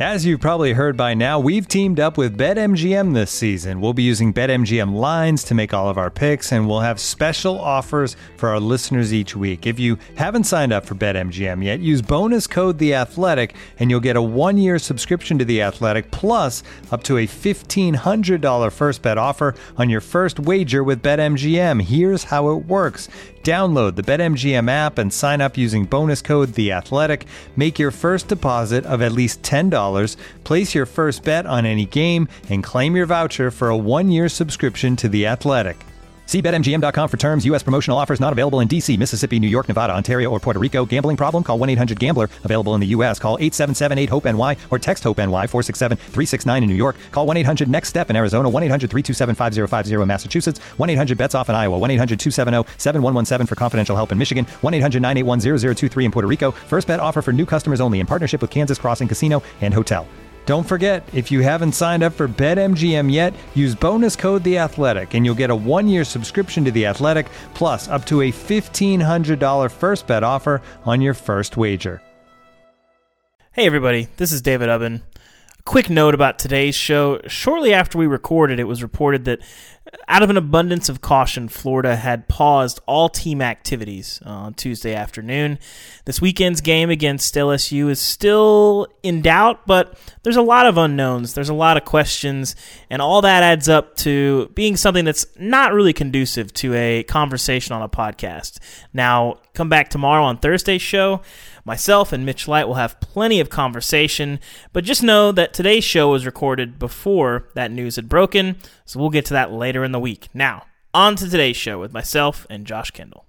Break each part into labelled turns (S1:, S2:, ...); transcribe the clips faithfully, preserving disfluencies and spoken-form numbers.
S1: As you've probably heard by now, we've teamed up with BetMGM this season. We'll be using BetMGM lines to make all of our picks, and we'll have special offers for our listeners each week. If you haven't signed up for BetMGM yet, use bonus code The Athletic, and you'll get a one-year subscription to The Athletic, plus up to a fifteen hundred dollars first bet offer on your first wager with BetMGM. Here's how it works. Download the BetMGM app and sign up using bonus code The Athletic. Make your first deposit of at least ten dollars, place your first bet on any game, and claim your voucher for a one-year subscription to The Athletic. See Bet M G M dot com for terms. U S promotional offers not available in D C, Mississippi, New York, Nevada, Ontario, or Puerto Rico. Gambling problem? Call one eight hundred gambler. Available in the U S. Call eight seven seven eight hope N Y or text HOPE-NY four six seven three six nine in New York. Call one eight hundred next step in Arizona. one eight hundred three two seven five zero five zero in Massachusetts. one eight hundred bets off in Iowa. one eight hundred two seven zero seven one one seven for confidential help in Michigan. one eight hundred nine eight one zero zero two three in Puerto Rico. First bet offer for new customers only in partnership with Kansas Crossing Casino and Hotel. Don't forget, if you haven't signed up for BetMGM yet, use bonus code The Athletic, and you'll get a one-year subscription to The Athletic, plus up to a fifteen hundred dollars first bet offer on your first wager.
S2: Hey everybody, this is David Ubben. A quick note about today's show. Shortly after we recorded, it was reported that out of an abundance of caution, Florida had paused all team activities on Tuesday afternoon. This weekend's game against L S U is still in doubt, but there's a lot of unknowns. There's a lot of questions, and all that adds up to being something that's not really conducive to a conversation on a podcast. Now, come back tomorrow on Thursday's show. Myself and Mitch Light will have plenty of conversation, but just know that today's show was recorded before that news had broken, so we'll get to that later in the week. Now, on to today's show with myself and Josh Kendall.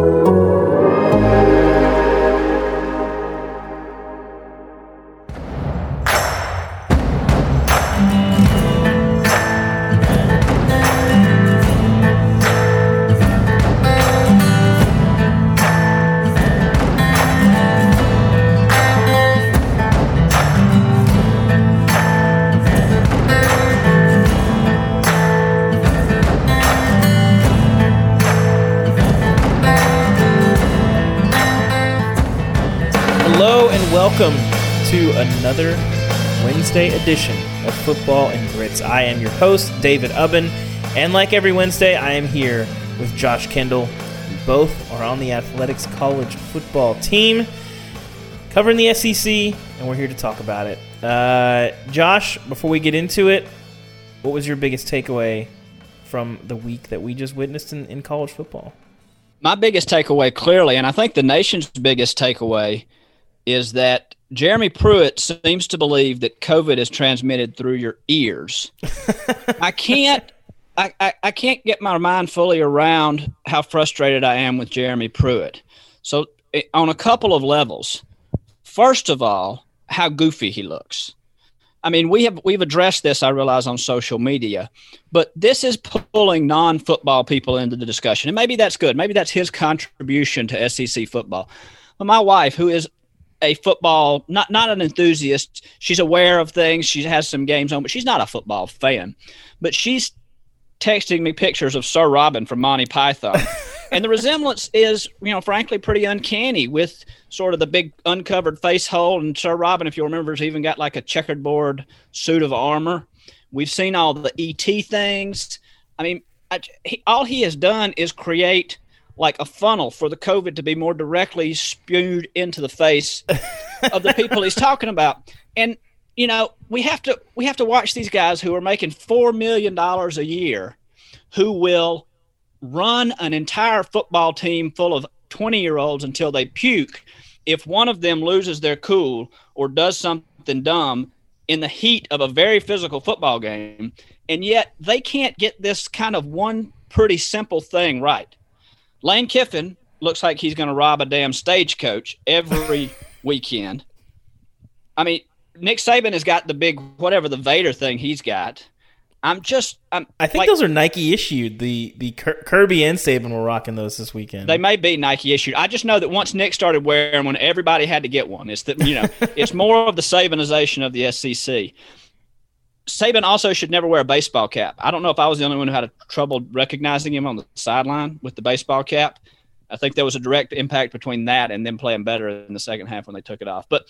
S2: Welcome to another Wednesday edition of Football and Grits. I am your host, David Ubben, and like every Wednesday, I am here with Josh Kendall. We both are on the Athletics college football team, covering the S E C, and we're here to talk about it. Uh, Josh, before we get into it, what was your biggest takeaway from the week that we just witnessed in, in college football?
S3: My biggest takeaway, clearly, and I think the nation's biggest takeaway, is that Jeremy Pruitt seems to believe that COVID is transmitted through your ears. I can't I, I, I can't get my mind fully around how frustrated I am with Jeremy Pruitt. So on a couple of levels, first of all, how goofy he looks. I mean, we have we've addressed this, I realize, on social media, but this is pulling non-football people into the discussion. And maybe that's good. Maybe that's his contribution to S E C football. But my wife, who is a football, not not an enthusiast. She's aware of things. She has some games on, but she's not a football fan. But she's texting me pictures of Sir Robin from Monty Python. And the resemblance is, you know, frankly, pretty uncanny with sort of the big uncovered face hole. And Sir Robin, if you remember, has even got like a checkerboard suit of armor. We've seen all the E T things. I mean, I, he, all he has done is create like a funnel for the COVID to be more directly spewed into the face of the people he's talking about. And, you know, we have to we have to watch these guys who are making four million dollars a year, who will run an entire football team full of twenty-year-olds until they puke if one of them loses their cool or does something dumb in the heat of a very physical football game. And yet they can't get this kind of one pretty simple thing right. Lane Kiffin looks like he's going to rob a damn stagecoach every weekend. I mean, Nick Saban has got the big, whatever the Vader thing he's got. I'm just I'm,
S2: I think
S3: like,
S2: those are Nike issued. The the Kirby and Saban were rocking those this weekend.
S3: They may be Nike issued. I just know that once Nick started wearing one, everybody had to get one. It's that, you know, it's more of the Sabanization of the S E C. Saban also should never wear a baseball cap. I don't know if I was the only one who had a trouble recognizing him on the sideline with the baseball cap. I think there was a direct impact between that and them playing better in the second half when they took it off. But,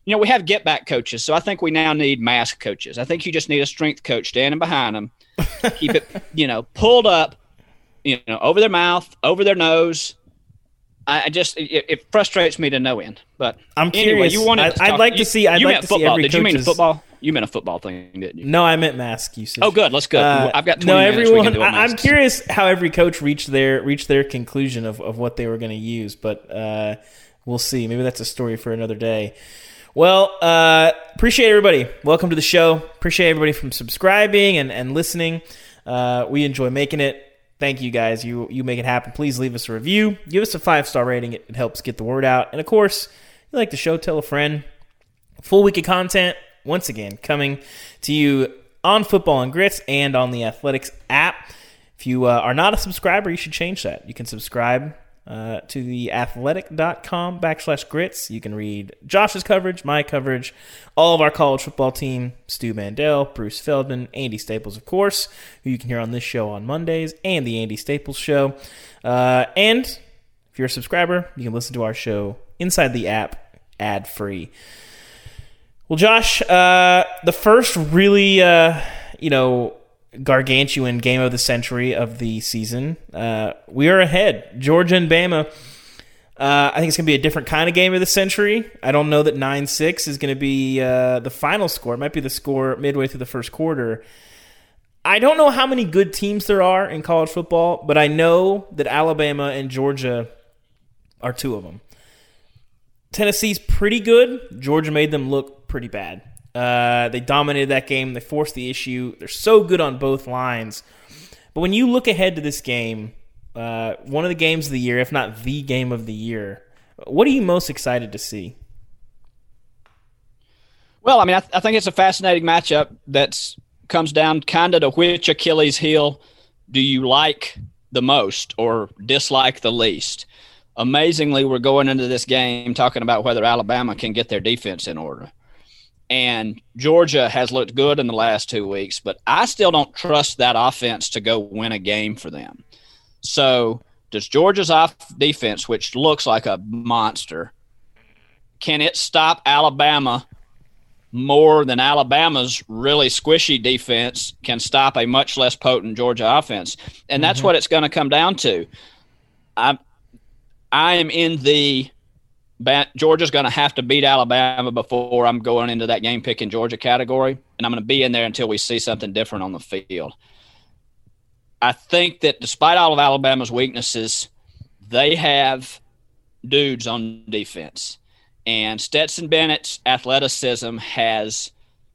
S3: you know, we have get back coaches, so I think we now need mask coaches. I think you just need a strength coach standing behind them, keep it, you know, pulled up, you know, over their mouth, over their nose. I just it, it frustrates me to no end. But
S2: I'm
S3: anyway,
S2: curious.
S3: you wanted
S2: I'd,
S3: to
S2: I'd
S3: talk,
S2: like to
S3: you,
S2: see. I'd
S3: you
S2: like
S3: meant
S2: to
S3: football.
S2: see every.
S3: Did
S2: coaches...
S3: you mean football? You meant a football thing, didn't you?
S2: No, I meant mask usage.
S3: Oh, good. Let's go. Uh, I've got twenty
S2: no.
S3: minutes.
S2: Everyone.
S3: We can do
S2: I, I'm curious how every coach reached their reached their conclusion of, of what they were going to use, but uh, we'll see. Maybe that's a story for another day. Well, uh, appreciate everybody. Welcome to the show. Appreciate everybody from subscribing and and listening. Uh, we enjoy making it. Thank you guys. You you make it happen. Please leave us a review. Give us a five-star rating. It, it helps get the word out. And, of course, if you like the show, tell a friend. Full week of content, once again, coming to you on Football and Grits and on the Athletics app. If you uh, are not a subscriber, you should change that. You can subscribe uh, to the athletic.com backslash grits. You can read Josh's coverage, my coverage, all of our college football team, Stu Mandel, Bruce Feldman, Andy Staples, of course, who you can hear on this show on Mondays, and the Andy Staples Show. Uh, and if you're a subscriber, you can listen to our show inside the app ad-free. Well, Josh, uh, the first really, uh, you know, gargantuan game of the century of the season. Uh, we are ahead. Georgia and Bama. Uh, I think it's going to be a different kind of game of the century. I don't know that nine six is going to be uh, the final score. It might be the score midway through the first quarter. I don't know how many good teams there are in college football, but I know that Alabama and Georgia are two of them. Tennessee's pretty good. Georgia made them look pretty bad. Uh, they dominated that game. They forced the issue. They're so good on both lines. But when you look ahead to this game, uh, one of the games of the year, if not the game of the year, what are you most excited to see?
S3: Well, I mean, I, th- I think it's a fascinating matchup that comes down kind of to which Achilles heel do you like the most or dislike the least. Amazingly, we're going into this game talking about whether Alabama can get their defense in order. And Georgia has looked good in the last two weeks, but I still don't trust that offense to go win a game for them. So does Georgia's off defense, which looks like a monster, can it stop Alabama more than Alabama's really squishy defense can stop a much less potent Georgia offense? And that's mm-hmm. what it's going to come down to. I I am in the Georgia's going to have to beat Alabama before I'm going into that game picking Georgia category, and I'm going to be in there until we see something different on the field. I think that despite all of Alabama's weaknesses, they have dudes on defense, and Stetson Bennett's athleticism has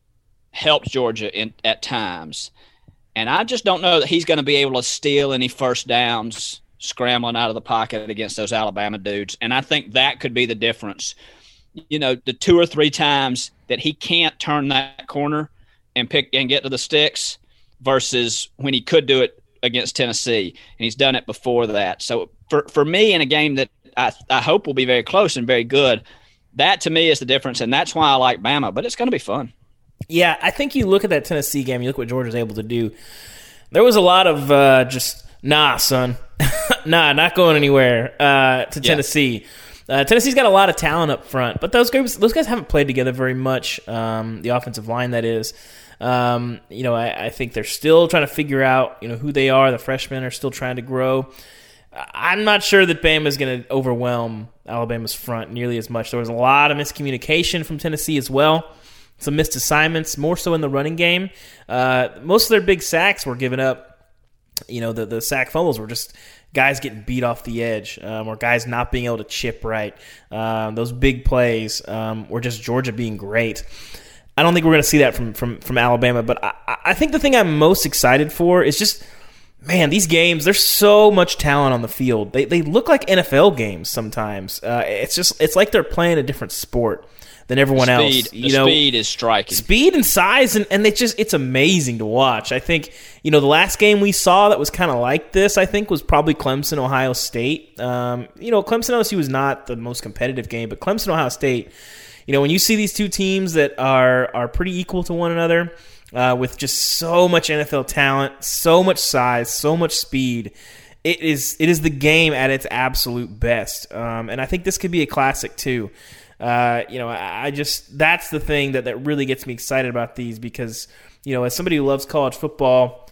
S3: helped Georgia in, at times, and I just don't know that he's going to be able to steal any first downs scrambling out of the pocket against those Alabama dudes. And I think that could be the difference. You know, the two or three times that he can't turn that corner and pick and get to the sticks versus when he could do it against Tennessee. And he's done it before that. So for, for me, in a game that I, I hope will be very close and very good, that to me is the difference. And that's why I like Bama, but it's going to be fun.
S2: Yeah, I think you look at that Tennessee game, you look what Georgia's able to do. There was a lot of uh, just, nah, son. nah, not going anywhere uh, to Tennessee. Yeah. Uh, Tennessee's got a lot of talent up front, but those guys, those guys haven't played together very much. Um, the offensive line, that is. Um, you know, I, I think they're still trying to figure out, you know, who they are. The freshmen are still trying to grow. I'm not sure that Bama's going to overwhelm Alabama's front nearly as much. There was a lot of miscommunication from Tennessee as well. Some missed assignments, more so in the running game. Uh, most of their big sacks were given up. You know, the, the sack fumbles were just guys getting beat off the edge um, or guys not being able to chip right. Um, those big plays um, were just Georgia being great. I don't think we're going to see that from, from, from Alabama, but I, I think the thing I'm most excited for is just, man, these games, there's so much talent on the field. They they look like N F L games sometimes. Uh, it's just it's like they're playing a different sport than everyone
S3: speed,
S2: else.
S3: The
S2: you know,
S3: speed is striking.
S2: Speed and size, and, and they just it's amazing to watch. I think, you know, the last game we saw that was kind of like this, I think, was probably Clemson, Ohio State. Um, you know, Clemson, O S U was not the most competitive game, but Clemson, Ohio State, you know, when you see these two teams that are, are pretty equal to one another, uh, with just so much N F L talent, so much size, so much speed, it is it is the game at its absolute best. Um, and I think this could be a classic, too. Uh, you know, I, I just that's the thing that, that really gets me excited about these because, you know, as somebody who loves college football,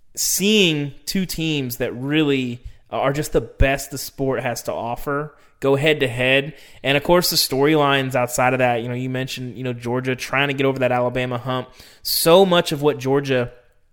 S2: seeing two teams that really are just the best the sport has to offer go head to head, and of course the storylines outside of that. You know, you mentioned you know Georgia trying to get over that Alabama hump. So much of what Georgia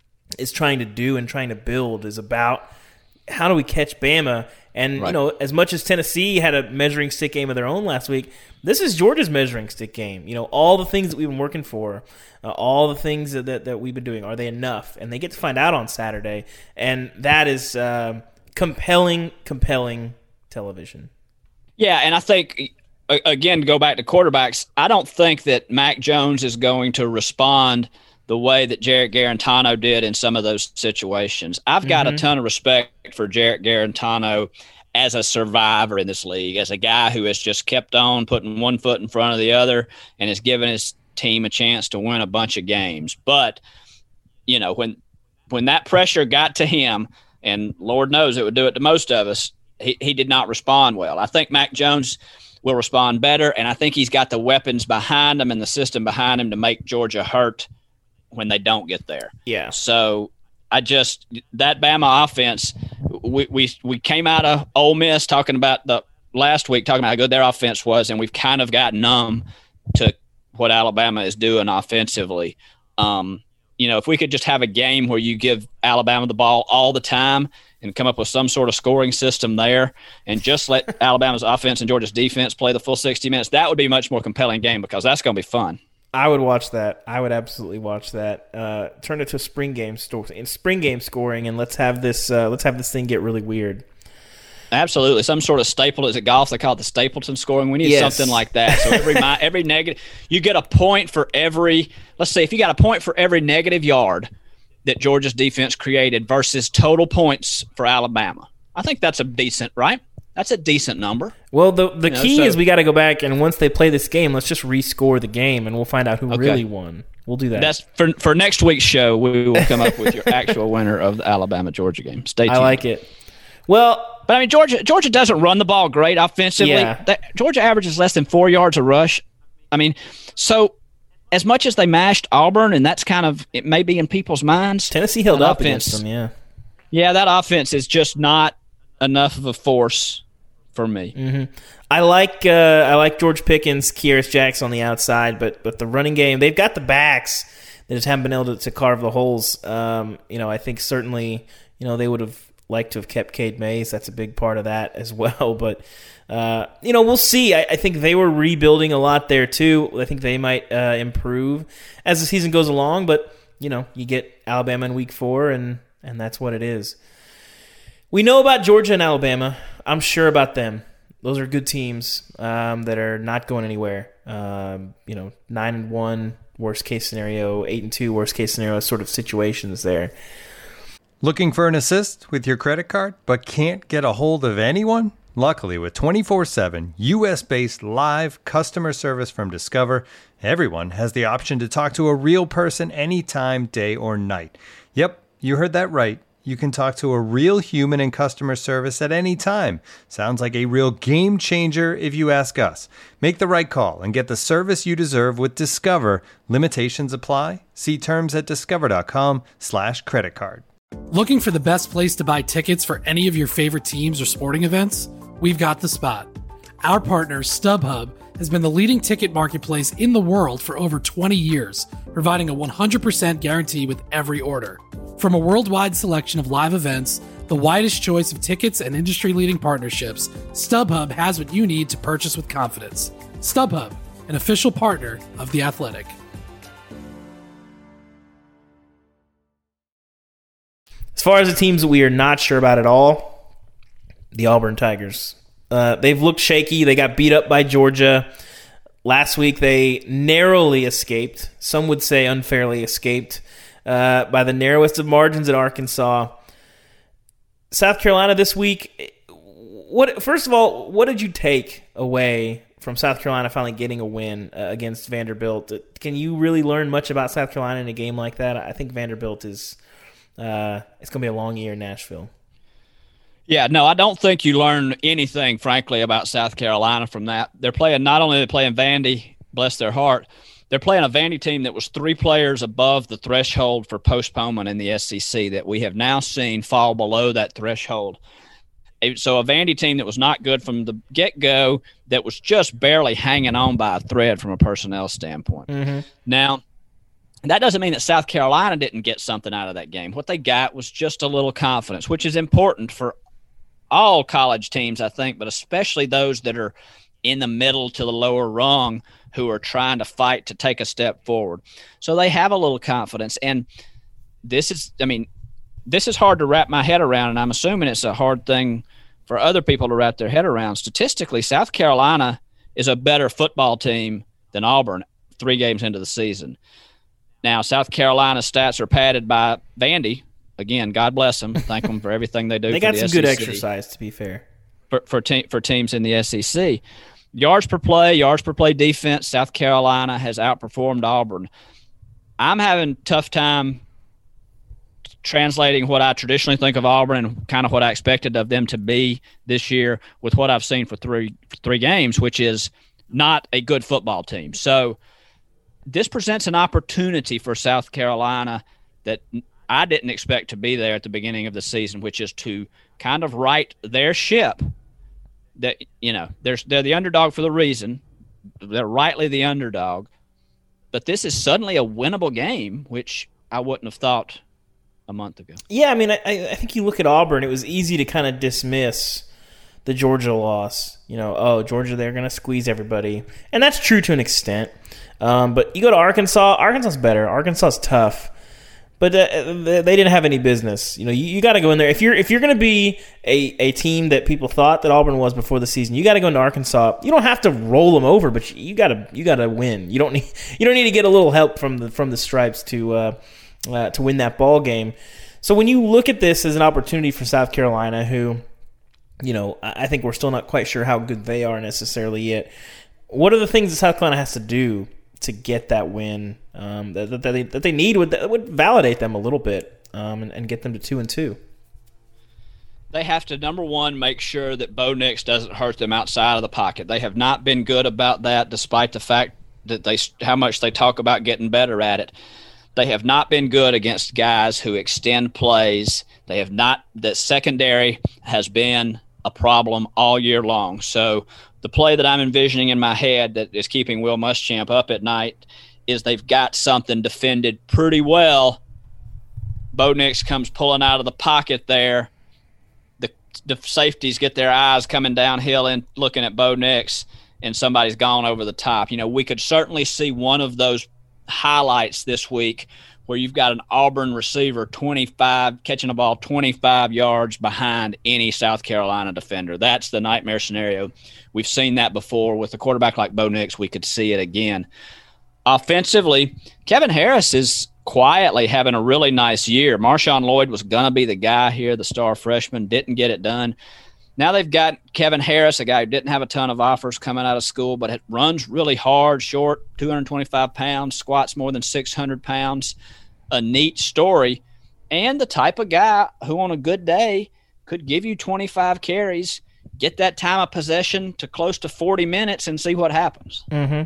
S2: is trying to do and trying to build is about how do we catch Bama. And, right. you know, as much as Tennessee had a measuring stick game of their own last week, this is Georgia's measuring stick game. You know, all the things that we've been working for, uh, all the things that, that, that we've been doing, are they enough? And they get to find out on Saturday. And that is uh, compelling, compelling television.
S3: Yeah, and I think, again, to go back to quarterbacks, I don't think that Mac Jones is going to respond the way that Jarrett Garantano did in some of those situations. I've got mm-hmm. a ton of respect for Jarrett Garantano as a survivor in this league, as a guy who has just kept on putting one foot in front of the other and has given his team a chance to win a bunch of games. But, you know, when when that pressure got to him, and Lord knows it would do it to most of us, he, he did not respond well. I think Mac Jones will respond better, and I think he's got the weapons behind him and the system behind him to make Georgia hurt when they don't get there.
S2: Yeah.
S3: So I just that Bama offense, we we we came out of Ole Miss talking about the last week, talking about how good their offense was, and we've kind of got numb to what Alabama is doing offensively. Um, you know, if we could just have a game where you give Alabama the ball all the time and come up with some sort of scoring system there and just let Alabama's offense and Georgia's defense play the full sixty minutes, that would be a much more compelling game because that's going to be fun.
S2: I would watch that. I would absolutely watch that. Uh, turn it to a spring game sto- in spring game scoring, and let's have this. Uh, let's have this thing get really weird.
S3: Absolutely, some sort of staple. Is it golf? They call it the Stapleton scoring. We need
S2: yes.
S3: something like that. So every every negative, you get a point for every. Let's say if you got a point for every negative yard that Georgia's defense created versus total points for Alabama. I think that's a decent, right? That's a decent number.
S2: Well, the the
S3: you know,
S2: key
S3: so,
S2: is we got to go back, and once they play this game, let's just rescore the game, and we'll find out who
S3: okay.
S2: really won. We'll do that.
S3: That's for for next week's show. We will come up with your actual winner of the Alabama-Georgia game. Stay tuned.
S2: I like it. Well,
S3: but I mean, Georgia Georgia doesn't run the ball great offensively.
S2: Yeah.
S3: That, Georgia averages less than four yards a rush. I mean, so as much as they mashed Auburn, and that's kind of it may be in people's minds.
S2: Tennessee held up
S3: offense,
S2: against them. Yeah.
S3: Yeah, that offense is just not enough of a force for me.
S2: Mm-hmm. I like uh, I like George Pickens, Kearis Jackson on the outside, but but the running game, they've got the backs. They just haven't been able to, to carve the holes. Um, you know, I think certainly, you know, they would have liked to have kept Cade Mays. That's a big part of that as well. But, uh, you know, we'll see. I, I think they were rebuilding a lot there too. I think they might uh, improve as the season goes along. But, you know, you get Alabama in week four, and, and that's what it is. We know about Georgia and Alabama. I'm sure about them. Those are good teams um, that are not going anywhere. Um, you know, nine and one, worst case scenario, eight and two, worst case scenario sort of situations there.
S1: Looking for an assist with your credit card, but can't get a hold of anyone? Luckily, with twenty-four seven U S-based live customer service from Discover, everyone has the option to talk to a real person anytime, day or night. Yep, you heard that right. You can talk to a real human in customer service at any time. Sounds like a real game changer if you ask us. Make the right call and get the service you deserve with Discover. Limitations apply. See terms at discover.com slash credit card.
S4: Looking for the best place to buy tickets for any of your favorite teams or sporting events? We've got the spot. Our partner, StubHub, has been the leading ticket marketplace in the world for over twenty years, providing a one hundred percent guarantee with every order. From a worldwide selection of live events, the widest choice of tickets and industry-leading partnerships, StubHub has what you need to purchase with confidence. StubHub, an official partner of The Athletic.
S2: As far as the teams that we are not sure about at all, the Auburn Tigers. Uh, they've looked shaky. They got beat up by Georgia. Last week they narrowly escaped. Some would say unfairly escaped uh, by the narrowest of margins at Arkansas. South Carolina this week. What? First of all, what did you take away from South Carolina finally getting a win uh, against Vanderbilt? Can you really learn much about South Carolina in a game like that? I think Vanderbilt is uh, – it's going to be a long year in Nashville.
S3: Yeah, no, I don't think you learn anything, frankly, about South Carolina from that. They're playing, not only are they playing Vandy, bless their heart, they're playing a Vandy team that was three players above the threshold for postponement in the S E C that we have now seen fall below that threshold. So a Vandy team that was not good from the get-go, that was just barely hanging on by a thread from a personnel standpoint.
S2: Mm-hmm.
S3: Now, that doesn't mean that South Carolina didn't get something out of that game. What they got was just a little confidence, which is important for all college teams, I think, but especially those that are in the middle to the lower rung who are trying to fight to take a step forward. So they have a little confidence. And this is, I mean, this is hard to wrap my head around, and I'm assuming it's a hard thing for other people to wrap their head around. Statistically, South Carolina is a better football team than Auburn three games into the season. Now, South Carolina's stats are padded by Vandy. Again, God bless them. Thank them for everything they do.
S2: They
S3: for
S2: got
S3: the
S2: some
S3: S E C.
S2: good exercise, to be fair.
S3: For for, te- for teams in the S E C. Yards per play, yards per play defense, South Carolina has outperformed Auburn. I'm having a tough time translating what I traditionally think of Auburn and kind of what I expected of them to be this year with what I've seen for three for three games, which is not a good football team. So this presents an opportunity for South Carolina that I didn't expect to be there at the beginning of the season, which is to kind of right their ship. That, you know, they're, they're the underdog for the reason. They're rightly the underdog. But this is suddenly a winnable game, which I wouldn't have thought a month ago.
S2: Yeah, I mean, I, I think you look at Auburn, it was easy to kind of dismiss the Georgia loss. You know, oh, Georgia, they're going to squeeze everybody. And that's true to an extent. Um, but you go to Arkansas, Arkansas's better. Arkansas's tough. But uh, they didn't have any business. You know, you, you got to go in there. If you're if you're going to be a, a team that people thought that Auburn was before the season, you got to go into Arkansas. You don't have to roll them over, but you got to you got to win. You don't need you don't need to get a little help from the from the Stripes to uh, uh, to win that ball game. So when you look at this as an opportunity for South Carolina, who, you know, I think we're still not quite sure how good they are necessarily yet. What are the things that South Carolina has to do to get that win um, that, that, they, that they need would, that would validate them a little bit um, and, and get them to two and two?
S3: They have to, number one, make sure that Bo Nix doesn't hurt them outside of the pocket. They have not been good about that, despite the fact that they how much they talk about getting better at it. They have not been good against guys who extend plays. They have not. The secondary has been a problem all year long. So the play that I'm envisioning in my head that is keeping Will Muschamp up at night is they've got something defended pretty well. Bo Nix comes pulling out of the pocket there. The, the safeties get their eyes coming downhill and looking at Bo Nix, and somebody's gone over the top. You know, we could certainly see one of those highlights this week where you've got an Auburn receiver twenty-five catching a ball twenty-five yards behind any South Carolina defender. That's the nightmare scenario. We've seen that before with a quarterback like Bo Nix. We could see it again. Offensively, Kevin Harris is quietly having a really nice year. Marshawn Lloyd was going to be the guy here, the star freshman, didn't get it done. Now they've got Kevin Harris, a guy who didn't have a ton of offers coming out of school, but it runs really hard, short, two hundred twenty-five pounds, squats more than six hundred pounds. A neat story, and the type of guy who on a good day could give you twenty-five carries, get that time of possession to close to forty minutes, and see what happens.
S2: Mm-hmm.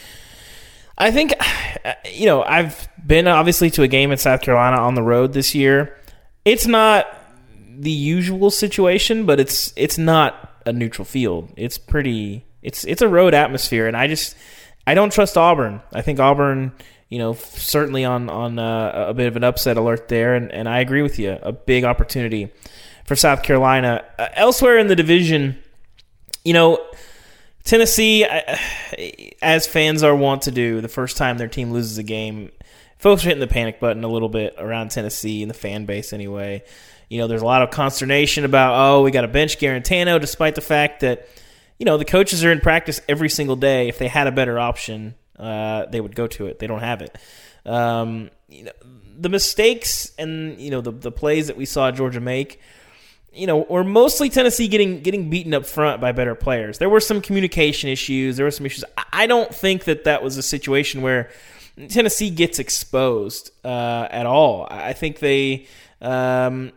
S2: I think, you know, I've been obviously to a game in South Carolina on the road this year. It's not the usual situation, but it's it's not a neutral field. It's pretty it's it's a road atmosphere, and I just I don't trust Auburn. I think Auburn, you know, certainly on on uh, a bit of an upset alert there, and, and I agree with you. A big opportunity for South Carolina. Uh, elsewhere in the division, you know, Tennessee, as fans are wont to do, the first time their team loses a game, folks are hitting the panic button a little bit around Tennessee and the fan base anyway. You know, there's a lot of consternation about, oh, we got to bench Garantano, despite the fact that, you know, the coaches are in practice every single day. If they had a better option, uh, they would go to it. They don't have it. Um, you know, the mistakes and, you know, the the plays that we saw Georgia make, you know, were mostly Tennessee getting getting beaten up front by better players. There were some communication issues. There were some issues. I don't think that that was a situation where Tennessee gets exposed uh, at all. I think they, um,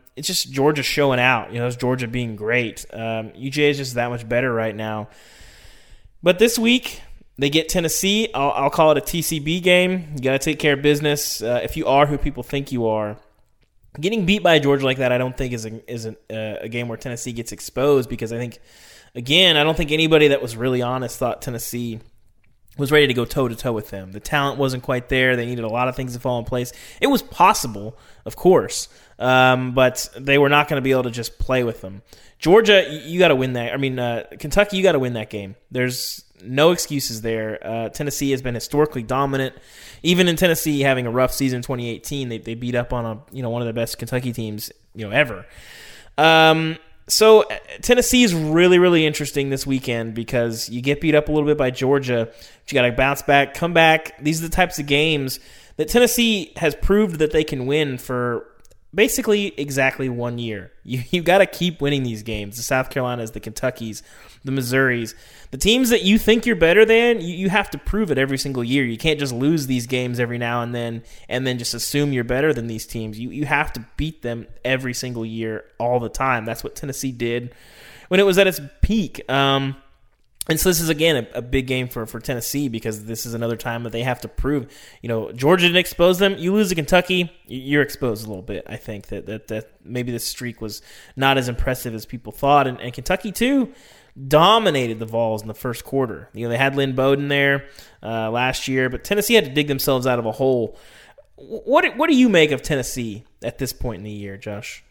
S2: it's just Georgia showing out. You know, it's Georgia being great. Um, U G A is just that much better right now. But this week, they get Tennessee. I'll, I'll call it a T C B game. You got to take care of business uh, if you are who people think you are. Getting beat by Georgia like that, I don't think is a, is a, uh, a game where Tennessee gets exposed, because I think, again, I don't think anybody that was really honest thought Tennessee was ready to go toe-to-toe with them. The talent wasn't quite there. They needed a lot of things to fall in place. It was possible, of course, um, but they were not going to be able to just play with them. Georgia, you got to win that. I mean, uh, Kentucky, you got to win that game. There's no excuses there. Uh, Tennessee has been historically dominant. Even in Tennessee having a rough season in twenty eighteen, they they beat up on a you know one of the best Kentucky teams you know ever. Um, so Tennessee is really really interesting this weekend, because you get beat up a little bit by Georgia, but you got to bounce back, come back. These are the types of games that Tennessee has proved that they can win for basically exactly one year. You you got to keep winning these games. The South Carolinas, the Kentuckys, the Missouris, the teams that you think you're better than, you, you have to prove it every single year. You can't just lose these games every now and then and then just assume you're better than these teams. You you have to beat them every single year, all the time. That's what Tennessee did when it was at its peak. Um, And so this is, again, a, a big game for, for Tennessee, because this is another time that they have to prove. You know, Georgia didn't expose them. You lose to Kentucky, you're exposed a little bit. I think that that, that maybe this streak was not as impressive as people thought. And, and Kentucky, too, dominated the Vols in the first quarter. You know, they had Lynn Bowden there uh, last year, but Tennessee had to dig themselves out of a hole. What, what do you make of Tennessee at this point in the year, Josh?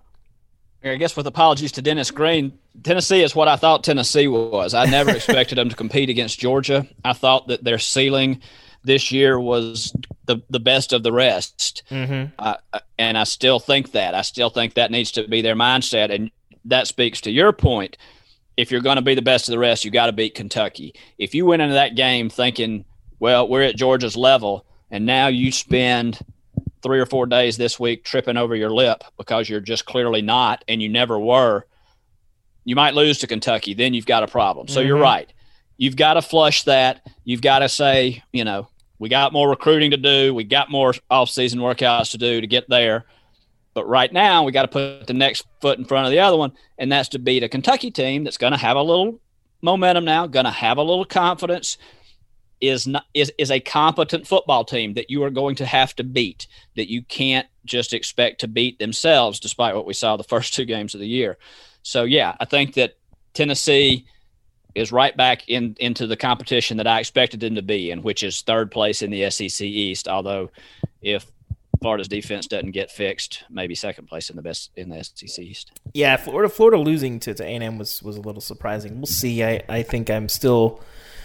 S3: I guess with apologies to Dennis Green, Tennessee is what I thought Tennessee was. I never expected them to compete against Georgia. I thought that their ceiling this year was the, the best of the rest. Mm-hmm. Uh, and I still think that. I still think that needs to be their mindset. And that speaks to your point. If you're going to be the best of the rest, you got to beat Kentucky. If you went into that game thinking, well, we're at Georgia's level, and now you spend – three or four days this week tripping over your lip because you're just clearly not, and you never were, you might lose to Kentucky. Then you've got a problem. So mm-hmm. You're right. You've got to flush that. You've got to say, you know, we got more recruiting to do. We got more off-season workouts to do to get there. But right now we got to put the next foot in front of the other one, and that's to beat a Kentucky team that's going to have a little momentum now, going to have a little confidence, is not is is a competent football team that you are going to have to beat, that you can't just expect to beat themselves, despite what we saw the first two games of the year. So yeah, I think that Tennessee is right back in into the competition that I expected them to be in, which is third place in the S E C East. Although if Florida's defense doesn't get fixed, maybe second place in the best in the S E C East.
S2: Yeah, Florida Florida losing to, to A and M was, was a little surprising. We'll see. I, I think I'm still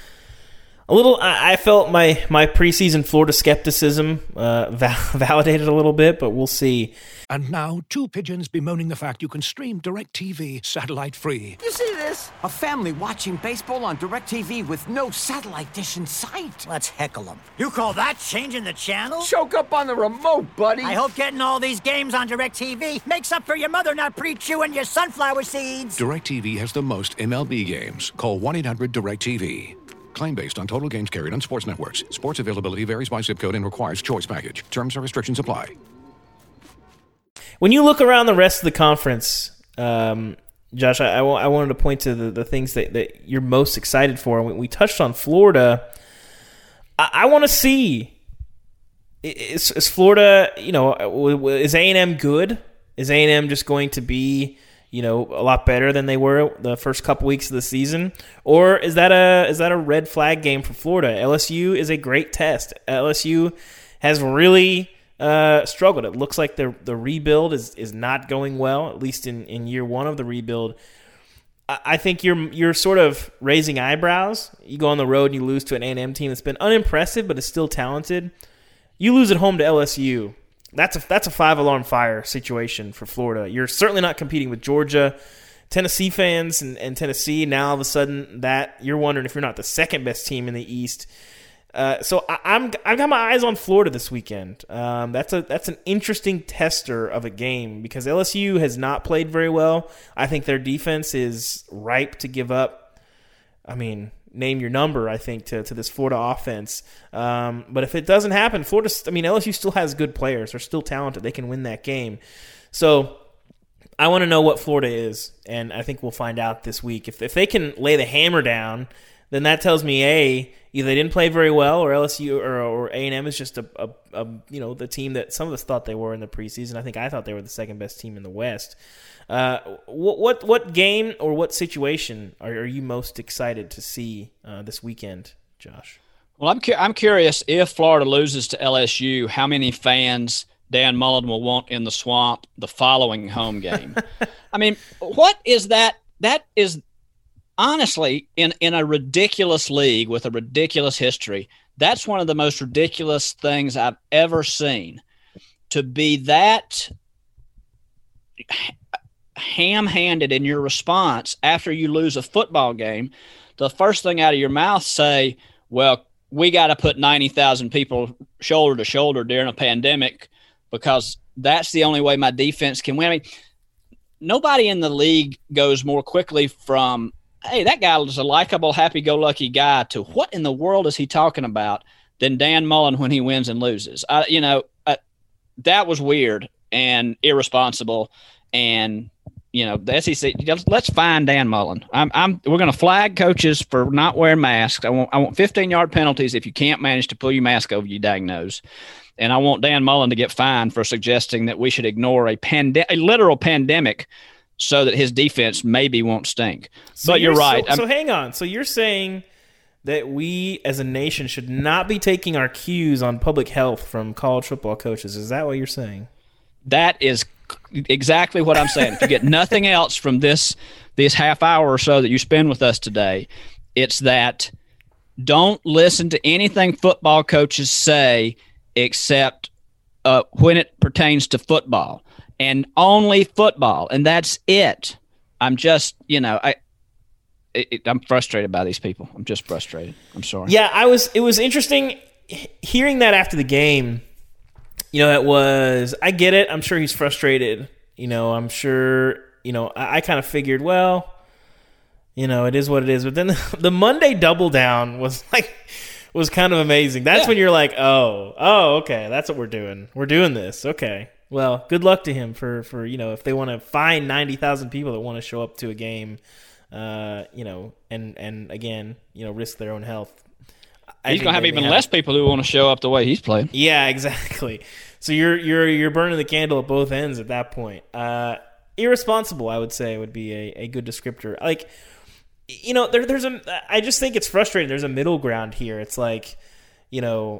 S2: a little. I, I felt my my preseason Florida skepticism uh, val- validated a little bit, but we'll see.
S5: And now, two pigeons bemoaning the fact you can stream DirecTV satellite-free.
S6: You see this? A family watching baseball on DirecTV with no satellite dish in sight.
S7: Let's heckle them. You call that changing the channel?
S6: Choke up on the remote, buddy.
S7: I hope getting all these games on DirecTV makes up for your mother not pre-chewing your sunflower seeds.
S5: DirecTV has the most M L B games. Call one eight hundred direct T V. Claim based on total games carried on sports networks. Sports availability varies by zip code and requires choice package. Terms and restrictions apply.
S2: When you look around the rest of the conference, um, Josh, I, I, w- I wanted to point to the, the things that, that you're most excited for. We, we touched on Florida. I, I want to see, is, is Florida, you know, is A and M good? Is A and M just going to be, you know, a lot better than they were the first couple weeks of the season? Or is that a is that a red flag game for Florida? L S U is a great test. L S U has really uh, struggled. It looks like the the rebuild is, is not going well, at least in, in year one of the rebuild. I, I think you're you're sort of raising eyebrows. You go on the road and you lose to an A and M team that's been unimpressive but is still talented. You lose at home to L S U. That's a that's a five alarm fire situation for Florida. You're certainly not competing with Georgia. Tennessee fans and, and Tennessee, now all of a sudden that you're wondering if you're not the second best team in the East. Uh, so I, I'm I've got my eyes on Florida this weekend. Um, that's a that's an interesting tester of a game because L S U has not played very well. I think their defense is ripe to give up. I mean, name your number, I think, to, to this Florida offense. Um, but if it doesn't happen, Florida, I mean, L S U still has good players. They're still talented. They can win that game. So I want to know what Florida is, and I think we'll find out this week. If if they can lay the hammer down, then that tells me A, either they didn't play very well, or L S U or, or A and M is just a, a, a you know the team that some of us thought they were in the preseason. I think I thought they were the second best team in the West. Uh, what what what game or what situation are, are you most excited to see uh, this weekend, Josh?
S3: Well, I'm cu- I'm curious if Florida loses to L S U, how many fans Dan Mullen will want in the Swamp the following home game. I mean, what is that? That is honestly in, in a ridiculous league with a ridiculous history. That's one of the most ridiculous things I've ever seen, to be that ham-handed in your response after you lose a football game. The first thing out of your mouth say, well, we got to put ninety thousand people shoulder to shoulder during a pandemic because that's the only way my defense can win. I mean, nobody in the league goes more quickly from, hey, that guy is a likable, happy-go-lucky guy, to what in the world is he talking about than Dan Mullen when he wins and loses. Uh, you know, uh, that was weird and irresponsible. And, you know, the S E C, let's find Dan Mullen. I'm, I'm, we're going to flag coaches for not wearing masks. I want, I want fifteen-yard penalties if you can't manage to pull your mask over your dang nose. And I want Dan Mullen to get fined for suggesting that we should ignore a pande- a literal pandemic so that his defense maybe won't stink.
S2: So
S3: but you're,
S2: you're
S3: right.
S2: So, so hang on. So you're saying that we as a nation should not be taking our cues on public health from college football coaches. Is that what you're saying?
S3: That is exactly what I'm saying. If you get nothing else from this this half hour or so that you spend with us today, it's that don't listen to anything football coaches say except uh, when it pertains to football, and only football, and that's it. I'm just, you know, I, it, I'm frustrated by these people. I'm just frustrated. I'm sorry.
S2: Yeah, I was. It was interesting hearing that after the game. You know, it was. I get it. I'm sure he's frustrated. You know, I'm sure. You know, I, I kind of figured, well, you know, it is what it is. But then the, the Monday double down was like. was kind of amazing. That's yeah. when you're like, oh, oh, okay, that's what we're doing. We're doing this. Okay. Well, good luck to him for, for you know, if they want to find ninety thousand people that want to show up to a game, uh, you know, and, and again, you know, risk their own health. I
S3: he's going to have even have less people who want to show up the way he's playing.
S2: Yeah, exactly. So you're you're you're burning the candle at both ends at that point. Uh, irresponsible, I would say, would be a, a good descriptor. Like, you know, there, there's a. I just think it's frustrating. There's a middle ground here. It's like, you know,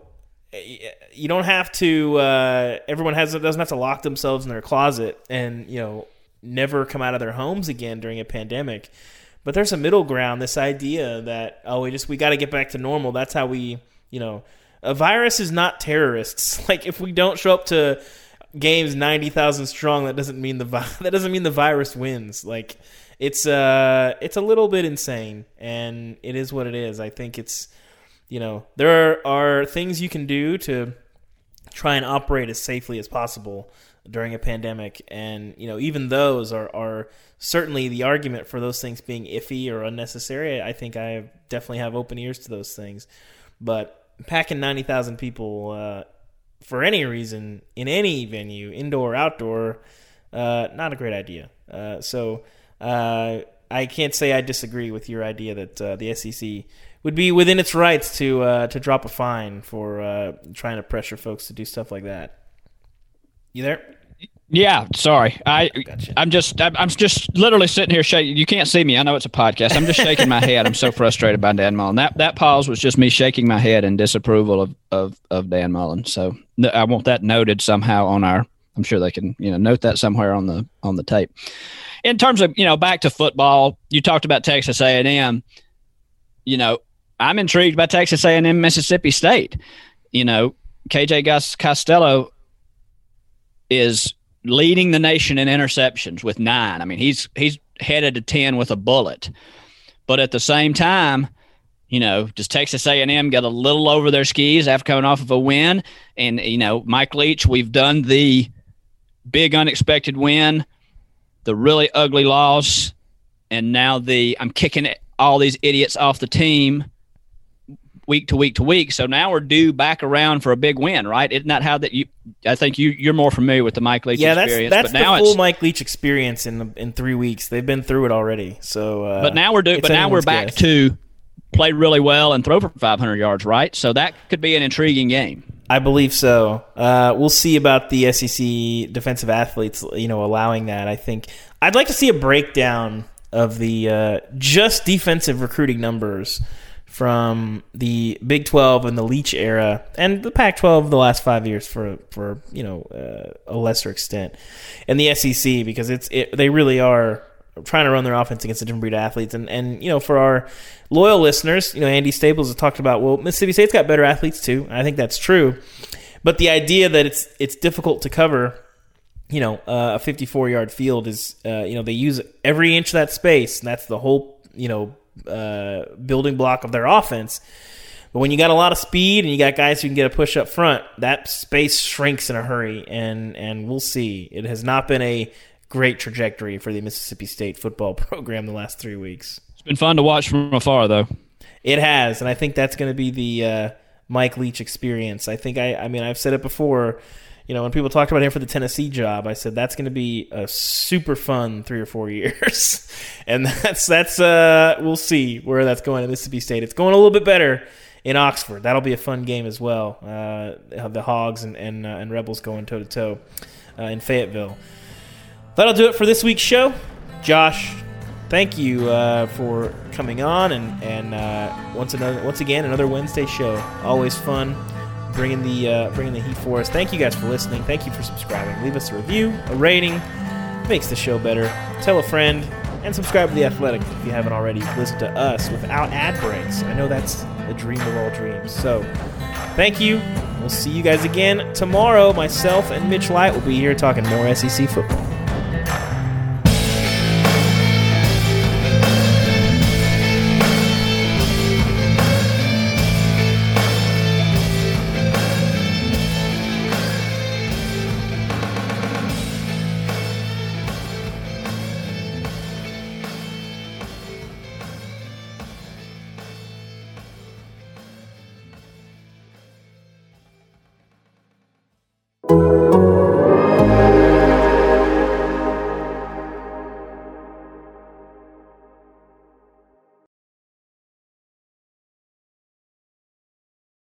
S2: you don't have to. Uh, everyone has doesn't have to lock themselves in their closet and, you know, never come out of their homes again during a pandemic. But there's a middle ground. This idea that oh, we just we got to get back to normal. That's how we, you know, a virus is not terrorists. Like if we don't show up to games ninety thousand strong, that doesn't mean the that doesn't mean the virus wins. Like. It's uh, it's a little bit insane, and it is what it is. I think it's, you know, there are, are things you can do to try and operate as safely as possible during a pandemic, and, you know, even those are, are certainly the argument for those things being iffy or unnecessary. I think I definitely have open ears to those things, but packing ninety thousand people uh, for any reason in any venue, indoor or outdoor, uh, not a great idea. Uh, so. Uh, I can't say I disagree with your idea that uh, the S E C would be within its rights to uh, to drop a fine for uh, trying to pressure folks to do stuff like that. You there?
S3: Yeah, sorry. I
S2: gotcha.
S3: I'm just I'm, I'm just literally sitting here shaking. You can't see me. I know it's a podcast. I'm just shaking my head. I'm so frustrated by Dan Mullen. That that pause was just me shaking my head in disapproval of of, of Dan Mullen. So I want that noted somehow on our. I'm sure they can, you know, note that somewhere on the on the tape. In terms of, you know, back to football, you talked about Texas A and M. You know, I'm intrigued by Texas A and M Mississippi State. You know, K J Costello is leading the nation in interceptions with nine. I mean, he's he's headed to ten with a bullet. But at the same time, you know, does Texas A and M get a little over their skis after coming off of a win? And, you know, Mike Leach, we've done the big unexpected win, the really ugly loss, and now the I'm kicking all these idiots off the team. week to week to week. So now we're due back around for a big win, right? Isn't that how that you? I think you you're more familiar with the Mike Leach
S2: yeah,
S3: experience.
S2: Yeah, that's,
S3: but
S2: that's
S3: now
S2: the full
S3: it's,
S2: Mike Leach experience in the, in three weeks. They've been through it already. So, uh,
S3: but now we're do, But now we're back
S2: guess.
S3: to play really well and throw for five hundred yards, right? So that could be an intriguing game.
S2: I believe so. Uh, we'll see about the S E C defensive athletes, you know, allowing that. I think I'd like to see a breakdown of the uh, just defensive recruiting numbers from the Big twelve and the Leach era and the Pac twelve the last five years for for you know uh, a lesser extent, and the S E C because it's it, they really are trying to run their offense against a different breed of athletes. And, and you know, for our loyal listeners, you know, Andy Staples has talked about, well, Mississippi State's got better athletes too. And I think that's true. But the idea that it's it's difficult to cover, you know, uh, a fifty-four-yard field is, uh, you know, they use every inch of that space, and that's the whole, you know, uh, building block of their offense. But when you got a lot of speed and you got guys who can get a push up front, that space shrinks in a hurry, and and we'll see. It has not been a great trajectory for the Mississippi State football program the last three weeks.
S3: It's been fun to watch from afar, though.
S2: It has, and I think that's going to be the uh, Mike Leach experience. I think I, I mean, I've said it before. You know, when people talked about him for the Tennessee job, I said that's going to be a super fun three or four years, and that's that's uh, we'll see where that's going at Mississippi State. It's going a little bit better in Oxford. That'll be a fun game as well. Uh, the Hogs and and, uh, and Rebels going toe to toe in Fayetteville. That'll do it for this week's show. Josh, thank you uh, for coming on, and and uh, once another once again another Wednesday show. Always fun. Bringing the uh, bringing the heat for us. Thank you guys for listening. Thank you for subscribing. Leave us a review, a rating. It makes the show better. Tell a friend, and subscribe to The Athletic if you haven't already. Listen to us without ad breaks. I know that's a dream of all dreams. So, thank you. We'll see you guys again tomorrow. Myself and Mitch Light will be here talking more S E C football.